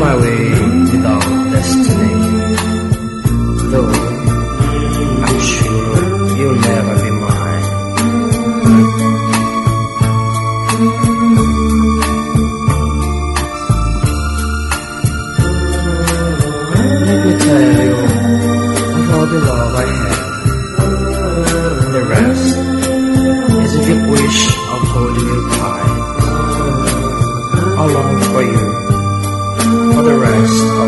my way without destiny, though I'm sure you'll never be mine. Let me tell you of all the love I have. The rest is a deep wish of holding you tight. I'll long for you for the rest of